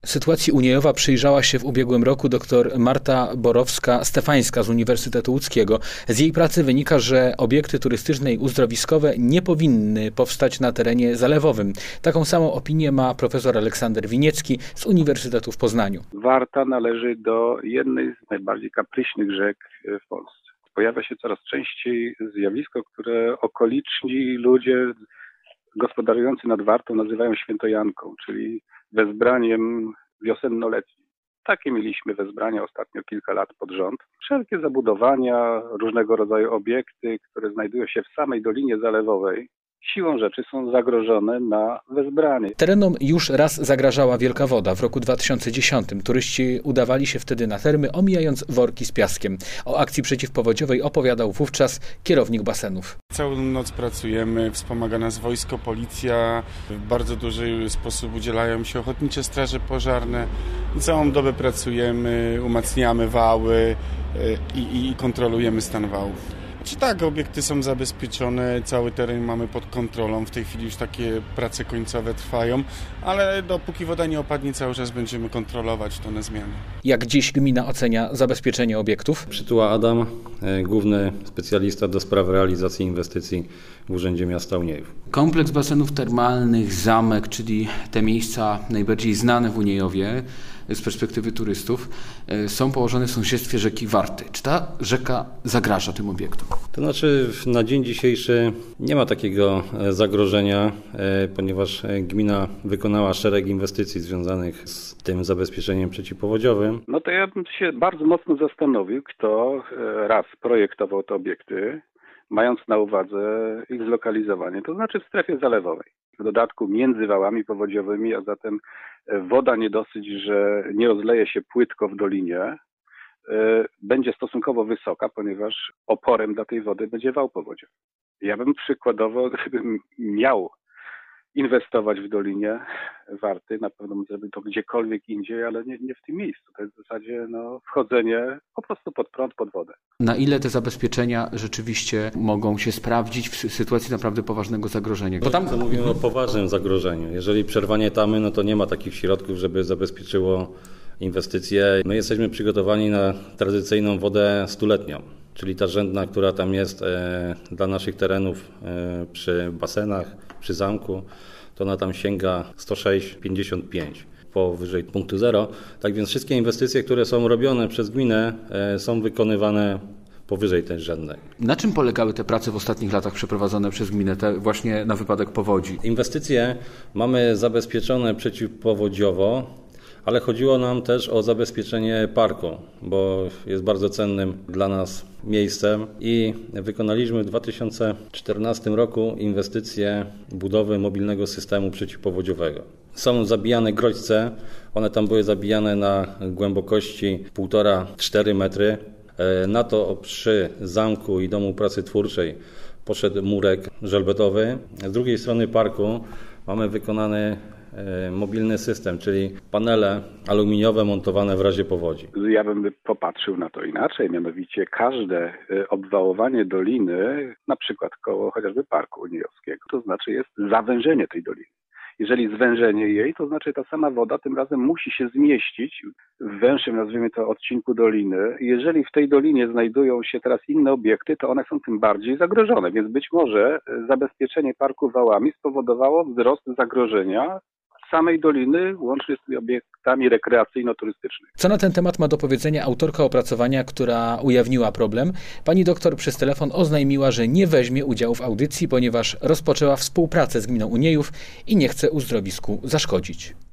Sytuacji Uniejowa przyjrzała się w ubiegłym roku dr Marta Borowska-Stefańska z Uniwersytetu Łódzkiego. Z jej pracy wynika, że obiekty turystyczne i uzdrowiskowe nie powinny powstać na terenie zalewowym. Taką samą opinię ma profesor Aleksander Winiecki z Uniwersytetu w Poznaniu. Warta należy do jednej z najbardziej kapryśnych rzek w Polsce. Pojawia się coraz częściej zjawisko, które okoliczni ludzie gospodarujący nad Wartą nazywają świętojanką, czyli wezbraniem wiosennoletnim. Takie mieliśmy wezbrania ostatnio kilka lat pod rząd. Wszelkie zabudowania, różnego rodzaju obiekty, które znajdują się w samej Dolinie Zalewowej, siłą rzeczy są zagrożone na wezbranie. Terenom już raz zagrażała wielka woda w roku 2010. Turyści udawali się wtedy na termy, omijając worki z piaskiem. O akcji przeciwpowodziowej opowiadał wówczas kierownik basenów. Całą noc pracujemy, wspomaga nas wojsko, policja. W bardzo duży sposób udzielają się ochotnicze straże pożarne. Całą dobę pracujemy, umacniamy wały i kontrolujemy stan wałów. Tak, obiekty są zabezpieczone, cały teren mamy pod kontrolą. W tej chwili już takie prace końcowe trwają, ale dopóki woda nie opadnie, cały czas będziemy kontrolować to na zmianę. Jak dziś gmina ocenia zabezpieczenie obiektów? Przytuła Adam, główny specjalista do spraw realizacji inwestycji w Urzędzie Miasta Uniejów. Kompleks basenów termalnych, zamek, czyli te miejsca najbardziej znane w Uniejowie z perspektywy turystów, są położone w sąsiedztwie rzeki Warty. Czy ta rzeka zagraża tym obiektom? To znaczy na dzień dzisiejszy nie ma takiego zagrożenia, ponieważ gmina wykonała szereg inwestycji związanych z tym zabezpieczeniem przeciwpowodziowym. No to ja bym się bardzo mocno zastanowił, kto raz projektował te obiekty, mając na uwadze ich zlokalizowanie, to znaczy w strefie zalewowej. W dodatku między wałami powodziowymi, a zatem woda nie dosyć, że nie rozleje się płytko w dolinie, będzie stosunkowo wysoka, ponieważ oporem dla tej wody będzie wał powodziowy. Ja bym przykładowo, gdybym miał inwestować w Dolinie Warty, na pewno bym zrobił to gdziekolwiek indziej, ale nie w tym miejscu. To jest w zasadzie wchodzenie po prostu pod prąd, pod wodę. Na ile te zabezpieczenia rzeczywiście mogą się sprawdzić w sytuacji naprawdę poważnego zagrożenia? Bo tam mówimy o poważnym zagrożeniu. Jeżeli przerwanie tamy, no to nie ma takich środków, żeby zabezpieczyło inwestycje. My jesteśmy przygotowani na tradycyjną wodę stuletnią, czyli ta rzędna, która tam jest dla naszych terenów przy basenach, przy zamku, to ona tam sięga 106,55 powyżej punktu zero. Tak więc wszystkie inwestycje, które są robione przez gminę, są wykonywane powyżej tej rzędnej. Na czym polegały te prace w ostatnich latach przeprowadzone przez gminę, właśnie na wypadek powodzi? Inwestycje mamy zabezpieczone przeciwpowodziowo, ale chodziło nam też o zabezpieczenie parku, bo jest bardzo cennym dla nas miejscem i wykonaliśmy w 2014 roku inwestycję budowy mobilnego systemu przeciwpowodziowego. Są zabijane groźce, one tam były zabijane na głębokości 1,5–4 metry. Na to przy zamku i domu pracy twórczej poszedł murek żelbetowy. Z drugiej strony parku mamy wykonany mobilny system, czyli panele aluminiowe montowane w razie powodzi. Ja bym popatrzył na to inaczej, mianowicie każde obwałowanie doliny, na przykład koło chociażby Parku Uniejowskiego, to znaczy jest zawężenie tej doliny. Jeżeli zwężenie jej, to znaczy ta sama woda tym razem musi się zmieścić w węższym, nazwijmy to, odcinku doliny. Jeżeli w tej dolinie znajdują się teraz inne obiekty, to one są tym bardziej zagrożone, więc być może zabezpieczenie parku wałami spowodowało wzrost zagrożenia samej doliny, łącznie z tymi obiektami rekreacyjno-turystycznymi. Co na ten temat ma do powiedzenia autorka opracowania, która ujawniła problem? Pani doktor przez telefon oznajmiła, że nie weźmie udziału w audycji, ponieważ rozpoczęła współpracę z gminą Uniejów i nie chce uzdrowisku zaszkodzić.